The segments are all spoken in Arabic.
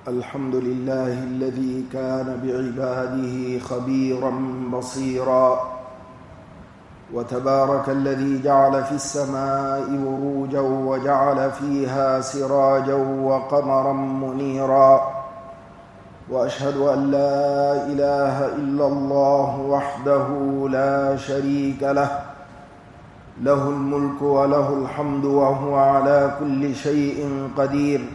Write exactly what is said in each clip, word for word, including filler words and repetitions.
الحمد لله الذي كان بعباده خبيرا بصيرا، وتبارك الذي جعل في السماء بروجا وجعل فيها سراجا وقمرا منيرا، وأشهد أن لا إله إلا الله وحده لا شريك له، له الملك وله الحمد وهو على كل شيء قدير.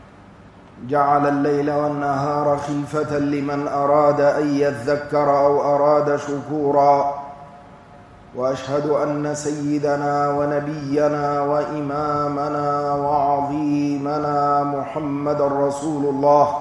جعل الليل والنهار خلفة لمن أراد أن يذكر أو أراد شكورا، وأشهد أن سيدنا ونبينا وإمامنا وعظيمنا محمد رسول الله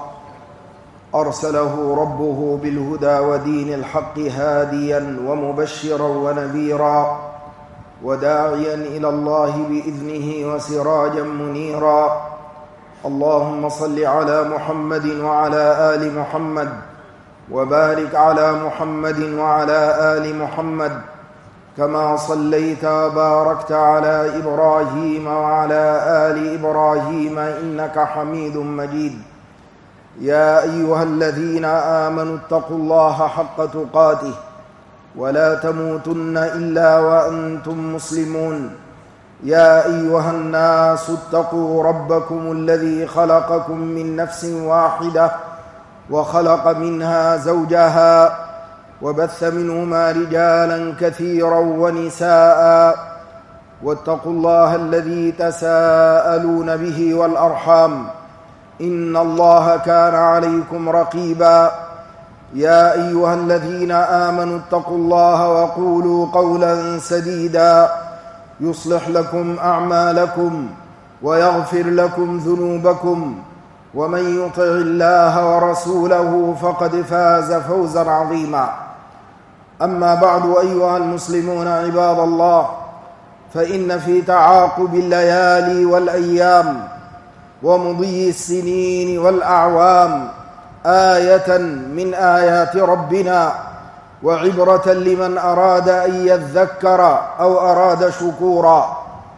أرسله ربه بالهدى ودين الحق هاديا ومبشرا ونذيرا وداعيا إلى الله بإذنه وسراجا منيرا. اللهم صل على محمد وعلى آل محمد، وبارك على محمد وعلى آل محمد، كما صليت وباركت على إبراهيم وعلى آل إبراهيم إنك حميد مجيد. يا أيها الذين آمنوا اتقوا الله حق تقاته ولا تموتن إلا وأنتم مسلمون. يا أيها الناس اتقوا ربكم الذي خلقكم من نفس واحدة وخلق منها زوجها وبث منهما رجالا كثيرا ونساء، واتقوا الله الذي تساءلون به والأرحام إن الله كان عليكم رقيبا. يا أيها الذين آمنوا اتقوا الله وقولوا قولا سديدا يصلح لكم أعمالكم ويغفر لكم ذنوبكم، ومن يطع الله ورسوله فقد فاز فوزا عظيما. أما بعد، أيها المسلمون عباد الله، فإن في تعاقب الليالي والأيام ومضي السنين والأعوام آية من آيات ربنا وعبرة لمن أراد أن يذكر أو أراد شكورا.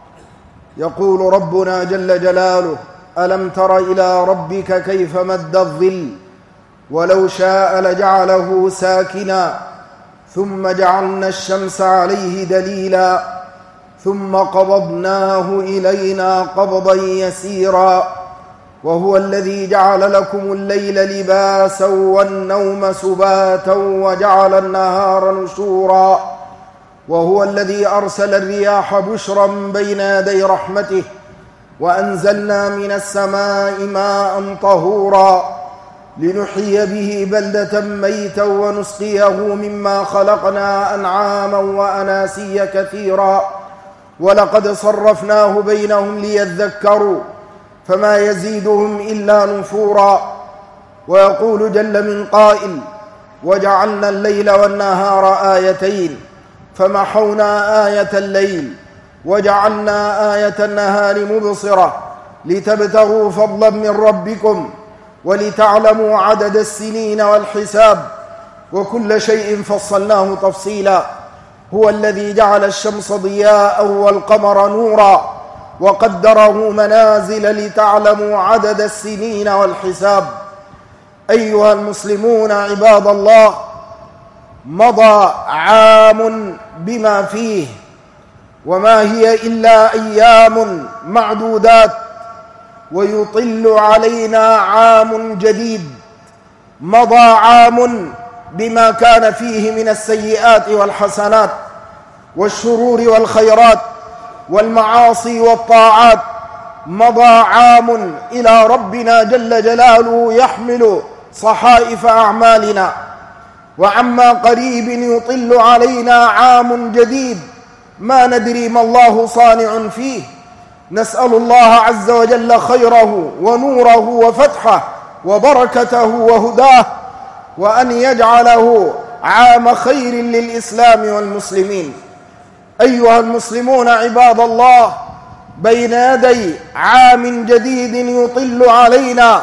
يقول ربنا جل جلاله: ألم تر إلى ربك كيف مد الظل ولو شاء لجعله ساكنا ثم جعلنا الشمس عليه دليلا ثم قبضناه إلينا قبضا يسيرا وهو الذي جعل لكم الليل لباسا والنوم سباتا وجعل النهار نشورا وهو الذي أرسل الرياح بشرا بين يدي رحمته وأنزلنا من السماء ماء طهورا لنحيي به بلدة ميتا ونسقيه مما خلقنا أنعاما وأناسيا كثيرا ولقد صرفناه بينهم ليذكروا فما يزيدهم إلا نفورا. ويقول جل من قائل: وجعلنا الليل والنهار آيتين فمحونا آية الليل وجعلنا آية النهار مبصرة لتبتغوا فضلا من ربكم ولتعلموا عدد السنين والحساب وكل شيء فصلناه تفصيلا. هو الذي جعل الشمس ضياء والقمر نورا وقدره منازل لتعلموا عدد السنين والحساب. أيها المسلمون عباد الله، مضى عام بما فيه، وما هي إلا أيام معدودات، ويطل علينا عام جديد. مضى عام بما كان فيه من السيئات والحسنات والشرور والخيرات والمعاصي والطاعات. مضى عام إلى ربنا جل جلاله يحمل صحائف أعمالنا، وعما قريب يطل علينا عام جديد ما ندري ما الله صانع فيه. نسأل الله عز وجل خيره ونوره وفتحه وبركته وهداه، وأن يجعله عام خير للإسلام والمسلمين. أيها المسلمون عباد الله، بين يدي عام جديد يطل علينا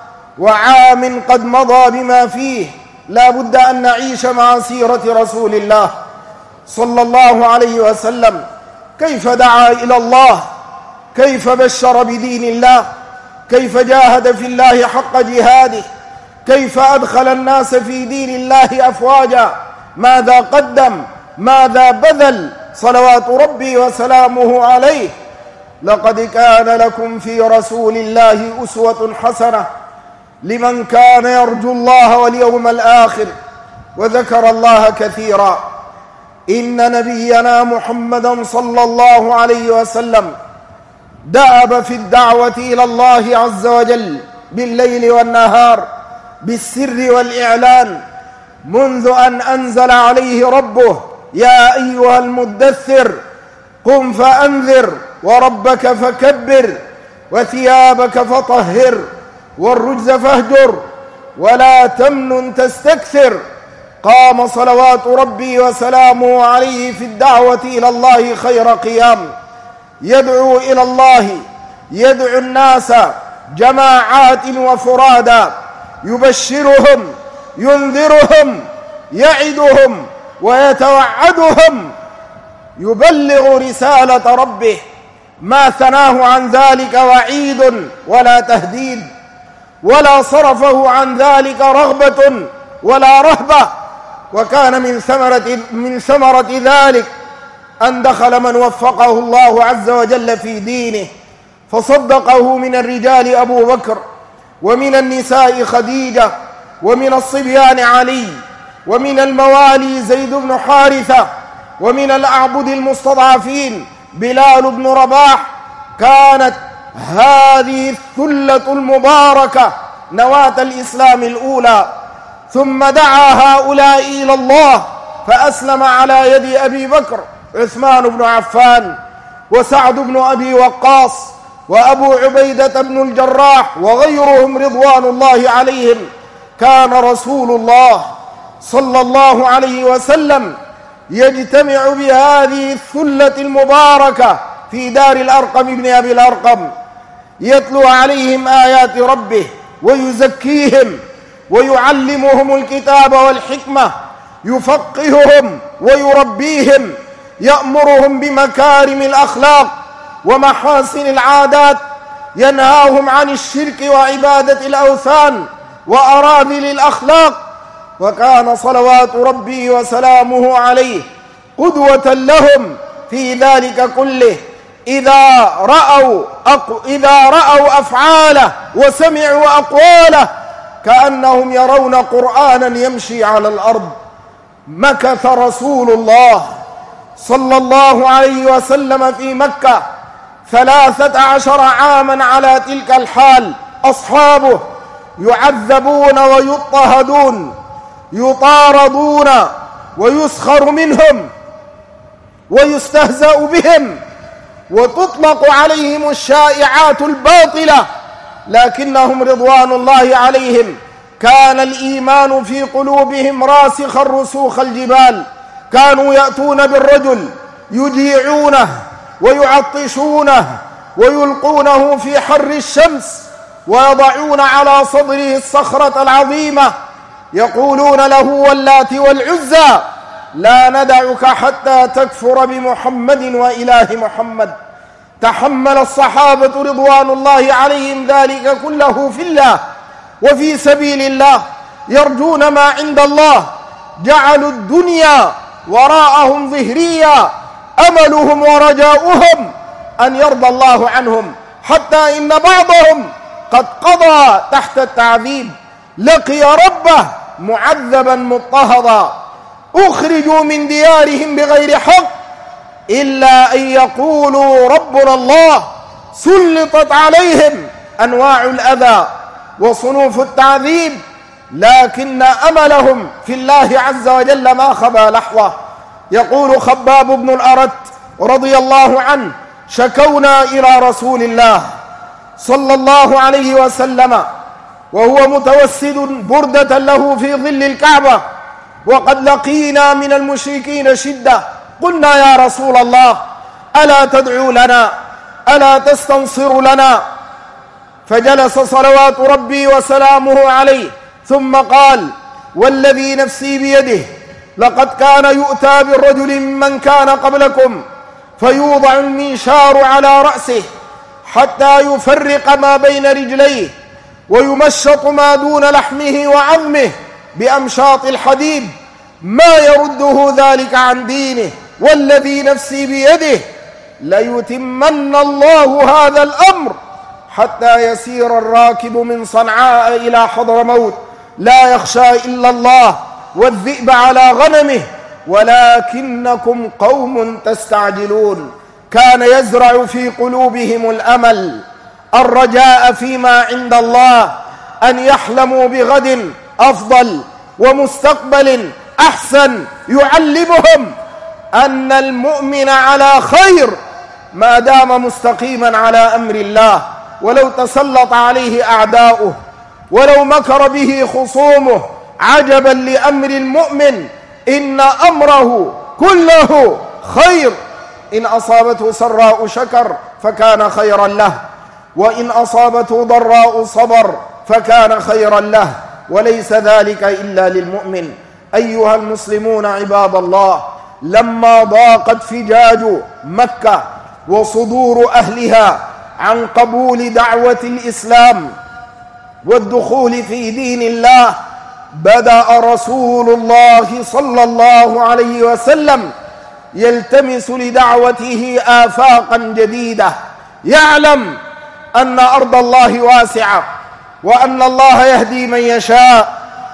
وعام قد مضى بما فيه، لا بد أن نعيش مع سيرة رسول الله صلى الله عليه وسلم، كيف دعا إلى الله، كيف بشر بدين الله، كيف جاهد في الله حق جهاده، كيف أدخل الناس في دين الله أفواجا، ماذا قدم، ماذا بذل، صلوات ربي وسلامه عليه. لقد كان لكم في رسول الله أسوة حسنة لمن كان يرجو الله واليوم الآخر وذكر الله كثيرا. إن نبينا محمدا صلى الله عليه وسلم دأب في الدعوة إلى الله عز وجل بالليل والنهار بالسر والإعلان، منذ أن أنزل عليه ربه: يا أيها المدثر قم فأنذر وربك فكبر وثيابك فطهر والرجز فاهجر ولا تمنن تستكثر. قام صلوات ربي وسلامه عليه في الدعوة إلى الله خير قيام، يدعو إلى الله، يدعو الناس جماعات وفرادا، يبشرهم، ينذرهم، يعدهم ويتوعدهم، يبلغ رسالة ربه، ما ثناه عن ذلك وعيد ولا تهديد، ولا صرفه عن ذلك رغبة ولا رهبة. وكان من ثمرة, من ثمرة ذلك أن دخل من وفقه الله عز وجل في دينه فصدقه من الرجال أبو بكر، ومن النساء خديجة، ومن الصبيان علي، ومن الموالي زيد بن حارثة، ومن الأعبد المستضعفين بلال بن رباح. كانت هذه الثلة المباركة نواة الإسلام الأولى. ثم دعا هؤلاء إلى الله فأسلم على يد أبي بكر عثمان بن عفان، وسعد بن أبي وقاص، وأبو عبيدة بن الجراح، وغيرهم رضوان الله عليهم. كان رسول الله صلى الله عليه وسلم يجتمع بهذه الثلة المباركة في دار الأرقم بن أبي الأرقم، يتلو عليهم آيات ربه ويزكيهم ويعلمهم الكتاب والحكمة، يفقههم ويربيهم، يأمرهم بمكارم الأخلاق ومحاسن العادات، ينهاهم عن الشرك وعبادة الأوثان وأراذل الأخلاق. وكان صلوات ربي وسلامه عليه قدوة لهم في ذلك كله. إذا رأوا, أق... إذا رأوا أفعاله وسمعوا أقواله كأنهم يرون قرآنا يمشي على الأرض. مكث رسول الله صلى الله عليه وسلم في مكة ثلاثة عشر عاما على تلك الحال. أصحابه يعذبون ويضطهدون، يطاردون ويسخر منهم ويستهزأ بهم، وتطلق عليهم الشائعات الباطلة، لكنهم رضوان الله عليهم كان الإيمان في قلوبهم راسخا رسوخ الجبال. كانوا يأتون بالرجل يجيعونه ويعطشونه ويلقونه في حر الشمس ويضعون على صدره الصخرة العظيمة، يقولون له واللات والعزى: لا ندعك حتى تكفر بمحمد وإله محمد. تحمل الصحابة رضوان الله عليهم ذلك كله في الله وفي سبيل الله، يرجون ما عند الله، جعلوا الدنيا وراءهم ظهريا، أملهم ورجاؤهم أن يرضى الله عنهم، حتى إن بعضهم قد قضى تحت التعذيب، لقي ربه معذبا مضطهدا، أخرجوا من ديارهم بغير حق إلا أن يقولوا ربنا الله. سلطت عليهم أنواع الأذى وصنوف التعذيب، لكن أملهم في الله عز وجل ما خبى لحظة. يقول خباب بن الأرت رضي الله عنه: شكونا إلى رسول الله صلى الله عليه وسلم وهو متوسد بردة له في ظل الكعبة، وقد لقينا من المشركين شدة. قلنا: يا رسول الله، ألا تدعو لنا، ألا تستنصر لنا؟ فجلس صلوات ربي وسلامه عليه ثم قال: والذي نفسي بيده لقد كان يؤتى بالرجل ممن كان قبلكم فيوضع المنشار على رأسه حتى يفرق ما بين رجليه ويمشط ما دون لحمه وعظمه بأمشاط الحديد، ما يرده ذلك عن دينه، والذي نفسي بيده ليتمن الله هذا الأمر حتى يسير الراكب من صنعاء إلى حضرموت لا يخشى إلا الله والذئب على غنمه، ولكنكم قوم تستعجلون. كان يزرع في قلوبهم الأمل، الرجاء فيما عند الله، أن يحلموا بغد أفضل ومستقبل أحسن يعلمهم أن المؤمن على خير ما دام مستقيما على أمر الله، ولو تسلط عليه أعداؤه ولو مكر به خصومه. عجبا لأمر المؤمن، إن أمره كله خير، إن أصابته سراء شكر فكان خيرا له، وإن أصابته ضراء صبر فكان خيرا له، وليس ذلك إلا للمؤمن. أيها المسلمون عباد الله، لما ضاقت فجاج مكة وصدور أهلها عن قبول دعوة الإسلام والدخول في دين الله، بدأ رسول الله صلى الله عليه وسلم يلتمس لدعوته آفاقا جديدة، يعلم أن أرض الله واسعة، وأن الله يهدي من يشاء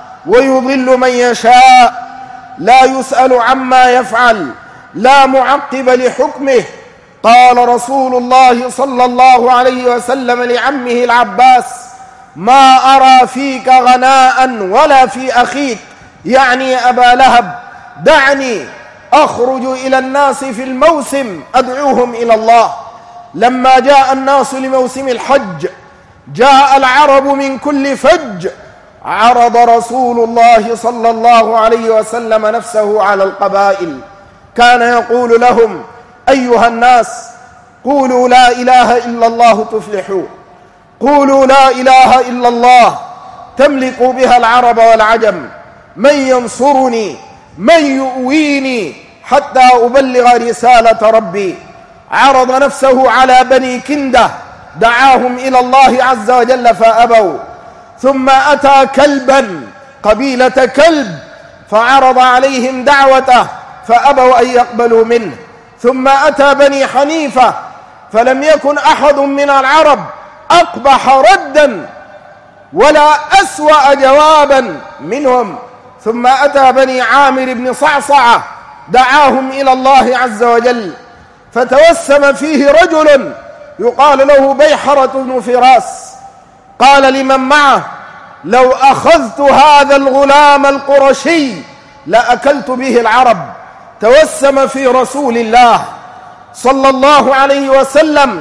ويضل من يشاء، لا يسأل عما يفعل، لا معقب لحكمه. قال رسول الله صلى الله عليه وسلم لعمه العباس: ما أرى فيك غناء ولا في أخيك، يعني أبا لهب، دعني أخرج إلى الناس في الموسم أدعوهم إلى الله. لما جاء الناس لموسم الحج، جاء العرب من كل فج، عرض رسول الله صلى الله عليه وسلم نفسه على القبائل، كان يقول لهم: أيها الناس، قولوا لا إله إلا الله تفلحوا، قولوا لا إله إلا الله تملك بها العرب والعجم، من ينصرني، من يؤويني حتى أبلغ رسالة ربي. عرض نفسه على بني كندة، دعاهم إلى الله عز وجل فأبوا. ثم أتى كلبا قبيلة كلب فعرض عليهم دعوته فأبوا أن يقبلوا منه. ثم أتى بني حنيفة، فلم يكن أحد من العرب أقبح ردا ولا أسوأ جوابا منهم. ثم أتى بني عامر بن صعصعة، دعاهم إلى الله عز وجل، فتوسم فيه رجل يقال له بيحرة بن فراس، قال لمن معه: لو أخذت هذا الغلام القرشي لأكلت به العرب. توسم في رسول الله صلى الله عليه وسلم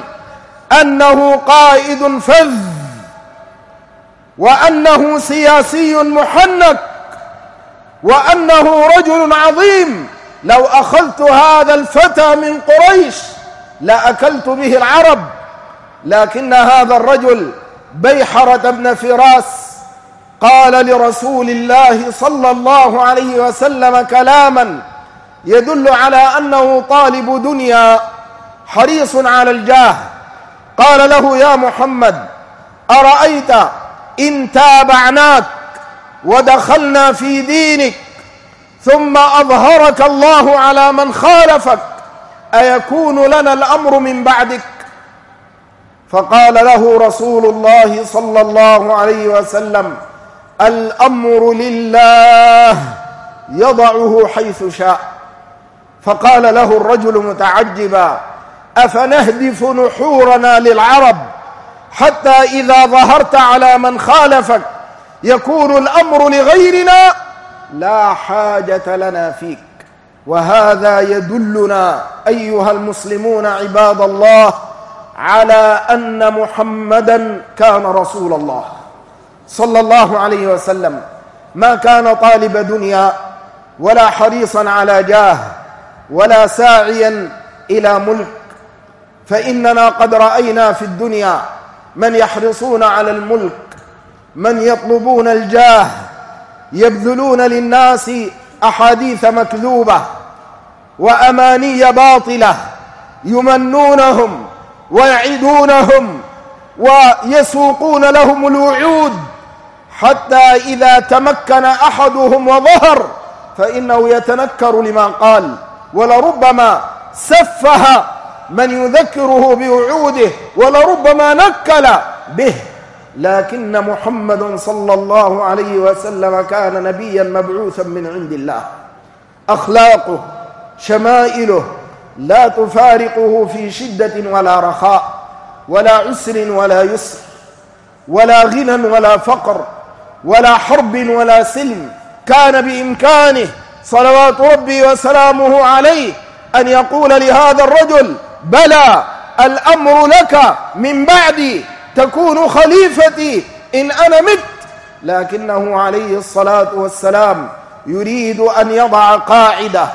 أنه قائد فذ، وأنه سياسي محنك، وأنه رجل عظيم. لو أخذت هذا الفتى من قريش لأكلت به العرب. لكن هذا الرجل بيحرة بن فراس قال لرسول الله صلى الله عليه وسلم كلاما يدل على أنه طالب دنيا حريص على الجاه. قال له: يا محمد، أرأيت إن تابعناك ودخلنا في دينك ثم أظهرك الله على من خالفك، أيكون لنا الأمر من بعدك؟ فقال له رسول الله صلى الله عليه وسلم: الأمر لله يضعه حيث شاء. فقال له الرجل متعجبا: أفنهدف نحورنا للعرب حتى إذا ظهرت على من خالفك يكون الأمر لغيرنا؟ لا حاجة لنا فيك. وهذا يدلنا أيها المسلمون عباد الله على أن محمدا كان رسول الله صلى الله عليه وسلم، ما كان طالب دنيا ولا حريصا على جاه ولا ساعيا إلى ملك. فإننا قد رأينا في الدنيا من يحرصون على الملك، من يطلبون الجاه، يبذلون للناس أحاديث مكذوبة وأماني باطلة، يمنونهم ويعدونهم ويسوقون لهم الوعود، حتى إذا تمكن أحدهم وظهر فإنه يتنكر لما قال، ولربما سفه من يذكره بوعوده، ولربما نكل به. لكن محمد صلى الله عليه وسلم كان نبيا مبعوثا من عند الله، أخلاقه شمائله لا تفارقه في شدة ولا رخاء، ولا عسر ولا يسر، ولا غنى ولا فقر، ولا حرب ولا سلم. كان بإمكانه صلوات ربي وسلامه عليه أن يقول لهذا الرجل: بلى، الأمر لك من بعدي، تكون خليفتي إن أنا مت. لكنه عليه الصلاة والسلام يريد أن يضع قاعدة،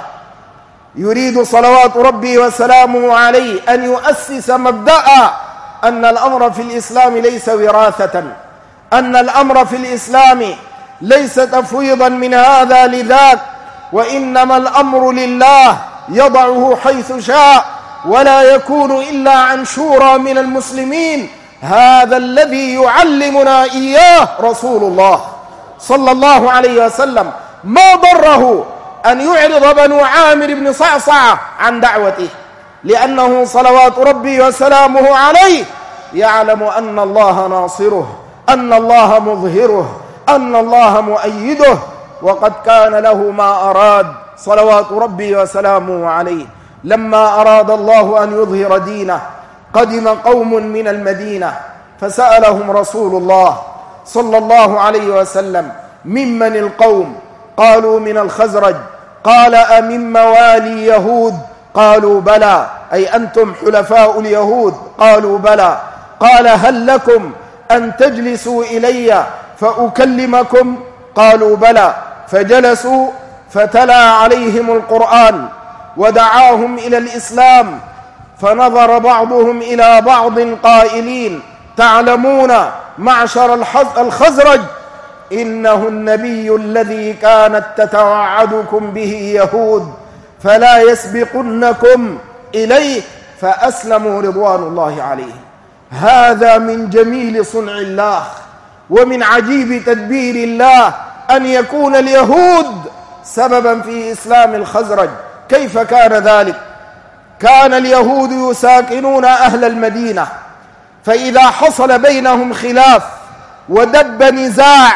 يريد صلوات ربي وسلامه عليه أن يؤسس مبدأ أن الأمر في الإسلام ليس وراثة، أن الأمر في الإسلام ليس تفويضا من هذا لذاك، وإنما الأمر لله يضعه حيث شاء، ولا يكون إلا عن شورى من المسلمين. هذا الذي يعلمنا إياه رسول الله صلى الله عليه وسلم. ما ضره أن يعرض بنو عامر بن صعصعة عن دعوته، لأنه صلوات ربي وسلامه عليه يعلم أن الله ناصره، أن الله مظهره، أن الله مؤيده، وقد كان له ما أراد صلوات ربي وسلامه عليه. لما أراد الله أن يظهر دينه قدم قوم من المدينة فسألهم رسول الله صلى الله عليه وسلم: ممن القوم؟ قالوا: من الخزرج. قال: أمن موالي يهود؟ قالوا: بلى، أي أنتم حلفاء اليهود؟ قالوا: بلى. قال: هل لكم أن تجلسوا إلي فأكلمكم؟ قالوا: بلى. فجلسوا فتلا عليهم القرآن ودعاهم إلى الإسلام، فنظر بعضهم إلى بعض قائلين: تعلمون معشر الخزرج إنه النبي الذي كانت تتوعدكم به يهود، فلا يسبقنكم إليه. فأسلموا رضوان الله عليهم. هذا من جميل صنع الله ومن عجيب تدبير الله أن يكون اليهود سببا في إسلام الخزرج. كيف كان ذلك؟ كان اليهود يساكنون أهل المدينة، فإذا حصل بينهم خلاف ودب نزاع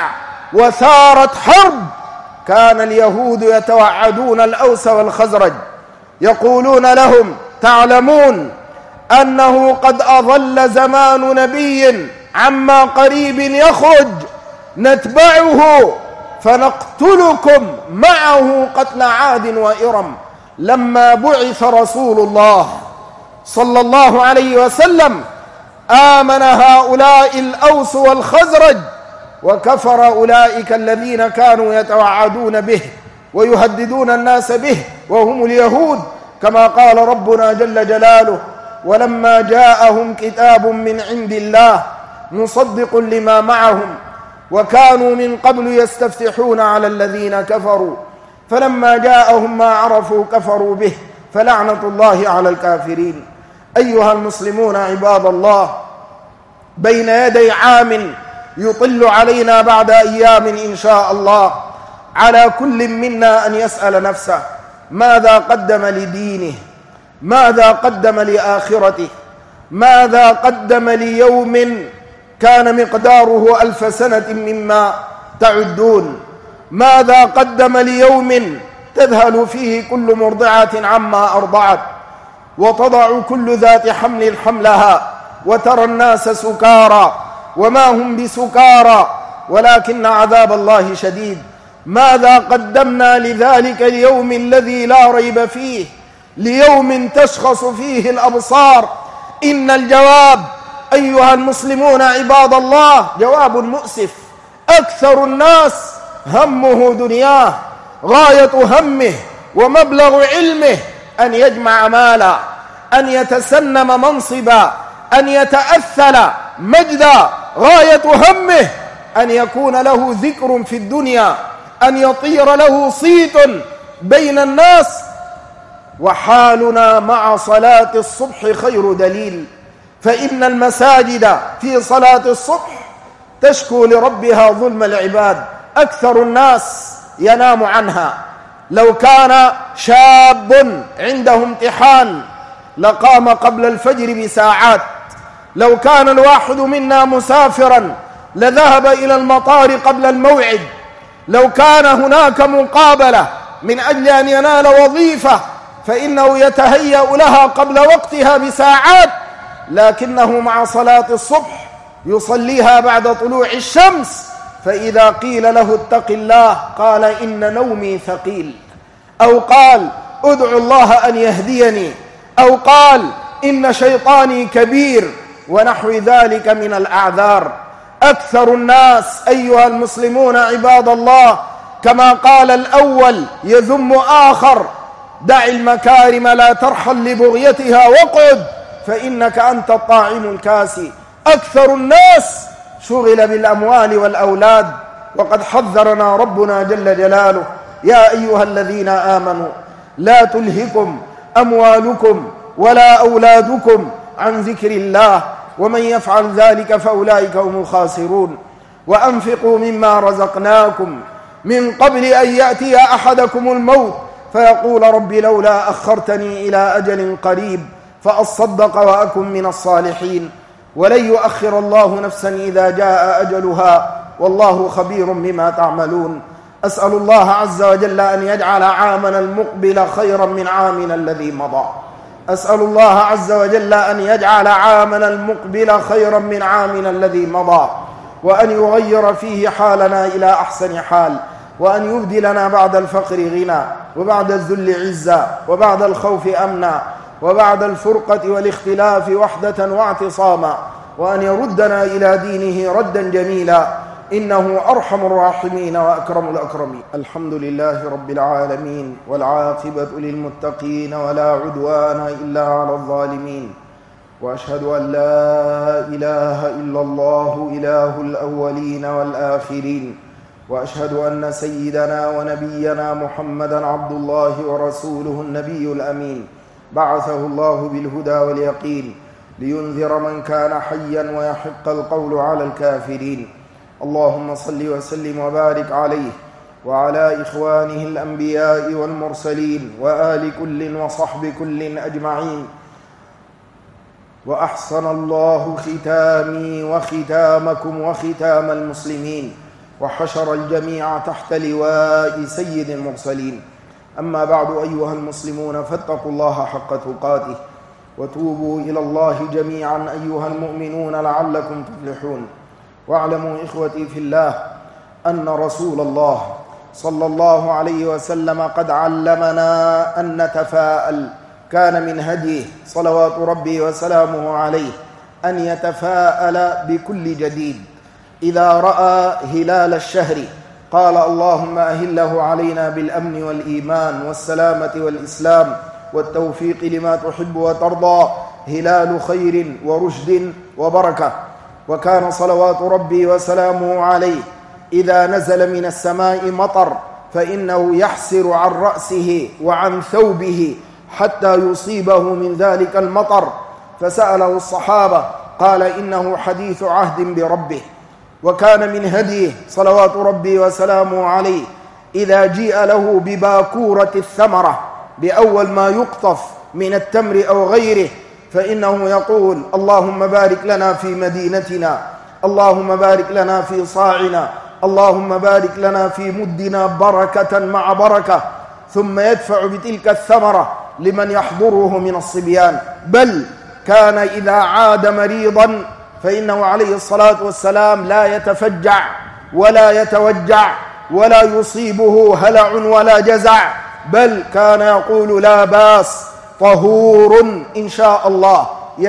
وثارت حرب، كان اليهود يتوعدون الأوس والخزرج، يقولون لهم: تعلمون أنه قد أظل زمان نبي عما قريب يخرج، نتبعه فنقتلكم معه قتل عاد وإرم. لما بعث رسول الله صلى الله عليه وسلم آمن هؤلاء الأوس والخزرج، وكفر أولئك الذين كانوا يتوعدون به ويهددون الناس به وهم اليهود، كما قال ربنا جل جلاله: ولما جاءهم كتاب من عند الله مصدق لما معهم وكانوا من قبل يستفتحون على الذين كفروا فلما جاءهم ما عرفوا كفروا به فلعنة الله على الكافرين. أيها المسلمون عباد الله، بين يدي عام يطل علينا بعد أيام إن شاء الله، على كل منا أن يسأل نفسه: ماذا قدم لدينه؟ ماذا قدم لآخرته؟ ماذا قدم ليوم كان مقداره ألف سنة مما تعدون؟ ماذا قدم ليوم تذهل فيه كل مرضعة عما أرضعت، وتضع كل ذات حمل حملها، وترى الناس سكارى وما هم بسكارى ولكن عذاب الله شديد؟ ماذا قدمنا لذلك اليوم الذي لا ريب فيه، ليوم تشخص فيه الأبصار؟ إن الجواب أيها المسلمون عباد الله جواب مؤسف. أكثر الناس همه دنياه، غاية همه ومبلغ علمه أن يجمع مالا، أن يتسنم منصبا، أن يتأثل مجدا. غاية همه أن يكون له ذكر في الدنيا، أن يطير له صيت بين الناس. وحالنا مع صلاة الصبح خير دليل. فإن المساجد في صلاة الصبح تشكو لربها ظلم العباد، أكثر الناس ينام عنها. لو كان شاب عنده امتحان لقام قبل الفجر بساعات، لو كان الواحد منا مسافرا لذهب إلى المطار قبل الموعد، لو كان هناك مقابلة من أجل أن ينال وظيفة فإنه يتهيأ لها قبل وقتها بساعات، لكنه مع صلاة الصبح يصليها بعد طلوع الشمس، فإذا قيل له اتق الله قال إن نومي ثقيل، أو قال ادعو الله أن يهديني، أو قال إن شيطاني كبير، ونحو ذلك من الأعذار. أكثر الناس أيها المسلمون عباد الله كما قال الأول يذم آخر: دع المكارم لا ترحل لبغيتها واقعد فإنك أنت الطاعم الكاسي. أكثر الناس شغل بالأموال والأولاد، وقد حذرنا ربنا جل جلاله: يا أيها الذين آمنوا لا تلهكم أموالكم ولا أولادكم عن ذكر الله ومن يفعل ذلك فأولئك هم الخاسرون. وأنفقوا مما رزقناكم من قبل أن يأتي أحدكم الموت فيقول رب لولا أخرتني إلى أجل قريب فأصدق وأكن من الصالحين، ولن يؤخر الله نفسا إذا جاء أجلها والله خبير بما تعملون. أسأل الله عز وجل أن يجعل عامنا المقبل خيرا من عامنا الذي مضى. أسأل الله عز وجل أن يجعل عامنا المقبل خيرا من عامنا الذي مضى، وأن يغير فيه حالنا إلى أحسن حال، وأن يبدلنا بعد الفقر غنى، وبعد الذل عزا، وبعد الخوف أمنا، وبعد الفرقة والاختلاف وحدة واعتصاما، وأن يردنا إلى دينه ردا جميلا، إنه أرحم الراحمين وأكرم الأكرمين. الحمد لله رب العالمين، والعاقبة للمتقين، ولا عدوان إلا على الظالمين، وأشهد أن لا إله إلا الله إله الأولين والآخرين، وأشهد أن سيدنا ونبينا محمدا عبد الله ورسوله النبي الأمين، بعثه الله بالهدى واليقين لينذر من كان حيا ويحق القول على الكافرين. اللهم صل وسلم وبارك عليه وعلى إخوانه الأنبياء والمرسلين وآل كل وصحب كل أجمعين. وأحسن الله ختامي وختامكم وختام المسلمين، وحشر الجميع تحت لواء سيد المرسلين. أما بعد أيها المسلمون فاتقوا الله حق تقاته، وتوبوا إلى الله جميعا أيها المؤمنون لعلكم تفلحون. واعلموا إخوتي في الله أن رسول الله صلى الله عليه وسلم قد علمنا أن نتفاءل. كان من هديه صلوات ربي وسلامه عليه أن يتفاءل بكل جديد. إذا رأى هلال الشهر قال اللهم أهله علينا بالأمن والإيمان والسلامة والإسلام والتوفيق لما تحب وترضى، هلال خير ورشد وبركة. وكان صلوات ربي وسلامه عليه إذا نزل من السماء مطر فإنه يحسر عن رأسه وعن ثوبه حتى يصيبه من ذلك المطر، فسأله الصحابة قال إنه حديث عهد بربه. وكان من هديه صلوات ربي وسلامه عليه إذا جيء له بباكورة الثمرة بأول ما يقطف من التمر أو غيره فإنه يقول اللهم بارك لنا في مدينتنا، اللهم بارك لنا في صاعنا، اللهم بارك لنا في مدنا بركة مع بركة، ثم يدفع بتلك الثمرة لمن يحضره من الصبيان. بل كان إذا عاد مريضا فإنه عليه الصلاة والسلام لا يتفجع ولا يتوجع ولا يصيبه هلع ولا جزع، بل كان يقول لا باس طهور إن شاء الله،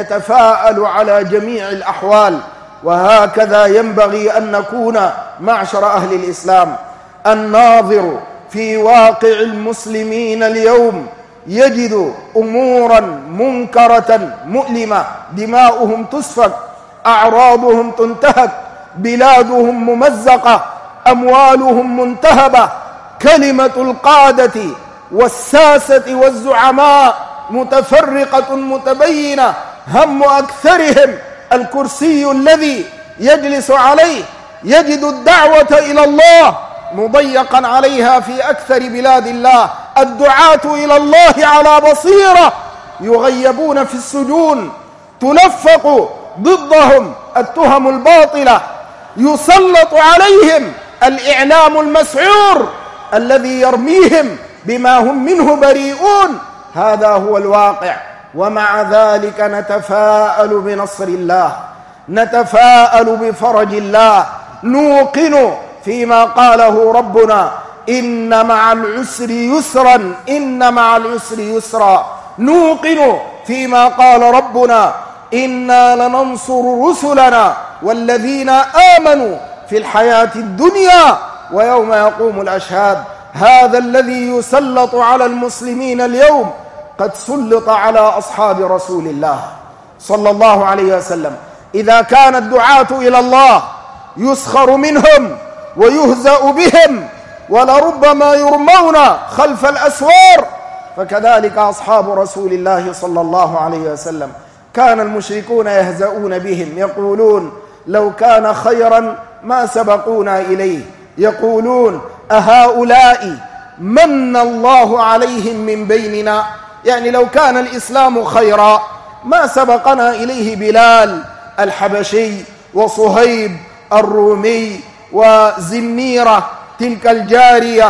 يتفاءل على جميع الأحوال. وهكذا ينبغي أن نكون معشر أهل الإسلام. الناظر في واقع المسلمين اليوم يجد أمورا منكرة مؤلمة، دماؤهم تسفك، أعراضهم تنتهك، بلادهم ممزقة، أموالهم منتهبة، كلمة القادة والساسة والزعماء متفرقة متبينة، هم أكثرهم الكرسي الذي يجلس عليه، يجد الدعوة إلى الله مضيقا عليها في أكثر بلاد الله. الدعاة إلى الله على بصيرة يغيبون في السجون، تلفق ضدهم التهم الباطلة، يسلط عليهم الإعلام المسعور الذي يرميهم بما هم منه بريئون. هذا هو الواقع. ومع ذلك نتفاءل بنصر الله، نتفاءل بفرج الله، نوقن فيما قاله ربنا: إن مع العسر يسرا، إن مع العسر يسرا. نوقن فيما قال ربنا: إنا لننصر رسلنا والذين آمنوا في الحياة الدنيا ويوم يقوم الأشهاد. هذا الذي يسلط على المسلمين اليوم قد سلط على أصحاب رسول الله صلى الله عليه وسلم. إذا كان الدعاة إلى الله يسخر منهم ويهزأ بهم ولربما يرمون خلف الأسوار، فكذلك أصحاب رسول الله صلى الله عليه وسلم. كان المشركون يهزؤون بهم، يقولون: لو كان خيرا ما سبقونا إليه. يقولون: أهؤلاء من الله عليهم من بيننا، يعني لو كان الإسلام خيرا ما سبقنا إليه بلال الحبشي وصهيب الرومي وزنيرة تلك الجارية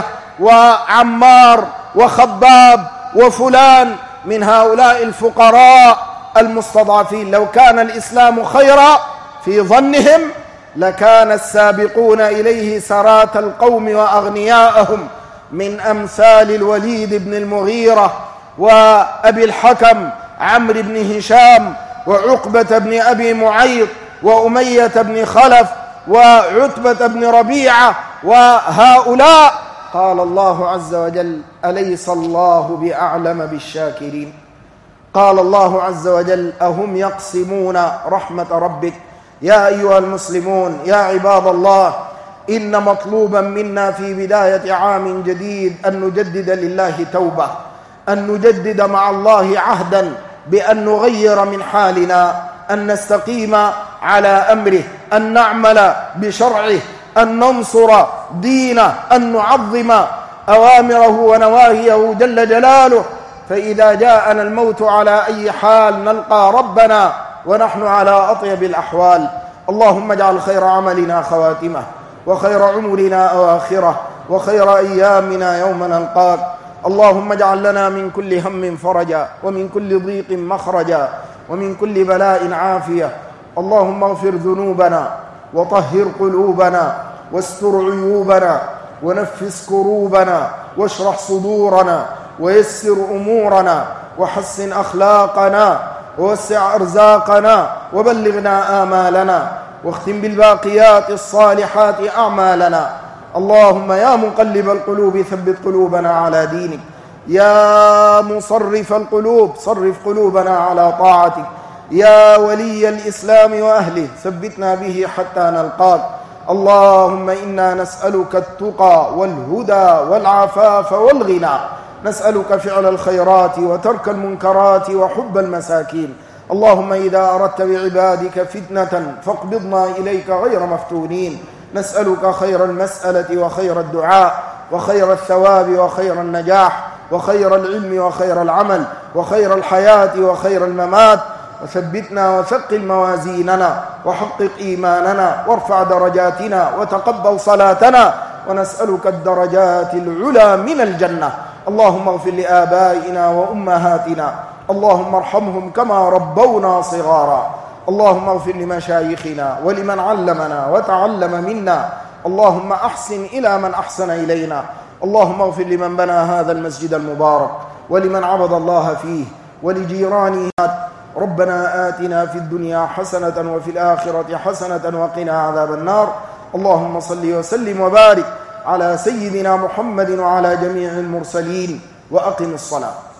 وعمار وخباب وفلان من هؤلاء الفقراء المستضعفين. لو كان الإسلام خيرا في ظنهم لكان السابقون إليه سراة القوم وأغنياءهم، من أمثال الوليد بن المغيرة وأبي الحكم عمرو بن هشام وعقبة بن أبي معيط وأمية بن خلف وعتبة بن ربيعة وهؤلاء. قال الله عز وجل: أليس الله بأعلم بالشاكرين؟ قال الله عز وجل: أهم يقسمون رحمة ربك؟ يا أيها المسلمون، يا عباد الله، إن مطلوبا منا في بداية عام جديد أن نجدد لله توبة، أن نجدد مع الله عهدا بأن نغير من حالنا، أن نستقيم على أمره، أن نعمل بشرعه، أن ننصر دينه، أن نعظم أوامره ونواهيه جل جلاله. فإذا جاءنا الموت على أي حال نلقى ربنا ونحن على أطيب الأحوال. اللهم اجعل خير عملنا خواتمه، وخير عمرنا أواخره، وخير أيامنا يوم نلقاك. اللهم اجعل لنا من كل هم فرجا، ومن كل ضيق مخرجا، ومن كل بلاء عافية. اللهم اغفر ذنوبنا وطهر قلوبنا واستر عيوبنا ونفس كروبنا واشرح صدورنا ويسر أمورنا وحسن أخلاقنا ووسع أرزاقنا وبلغنا آمالنا واختم بالباقيات الصالحات أعمالنا. اللهم يا مقلب القلوب ثبت قلوبنا على دينك، يا مصرف القلوب صرف قلوبنا على طاعتك، يا ولي الإسلام وأهله ثبتنا به حتى نلقاك. اللهم إنا نسألك التقى والهدى والعفاف والغنى، نسألك فعل الخيرات وترك المنكرات وحب المساكين. اللهم إذا أردت بعبادك فتنة فاقبضنا إليك غير مفتونين. نسألك خير المسألة وخير الدعاء وخير الثواب وخير النجاح وخير العلم وخير العمل وخير الحياة وخير الممات. وثبتنا وثقل موازيننا وحقق إيماننا وارفع درجاتنا وتقبل صلاتنا، ونسألك الدرجات العلى من الجنة. اللهم اغفر لآبائنا وأمهاتنا، اللهم ارحمهم كما ربونا صغارا. اللهم اغفر لمشايخنا ولمن علمنا وتعلم منا. اللهم أحسن إلى من أحسن إلينا. اللهم اغفر لمن بنى هذا المسجد المبارك ولمن عبد الله فيه ولجيرانه. ربنا آتنا في الدنيا حسنة وفي الآخرة حسنة وقنا عذاب النار. اللهم صل وسلم وبارك على سيدنا محمد وعلى جميع المرسلين، وأقم الصلاة.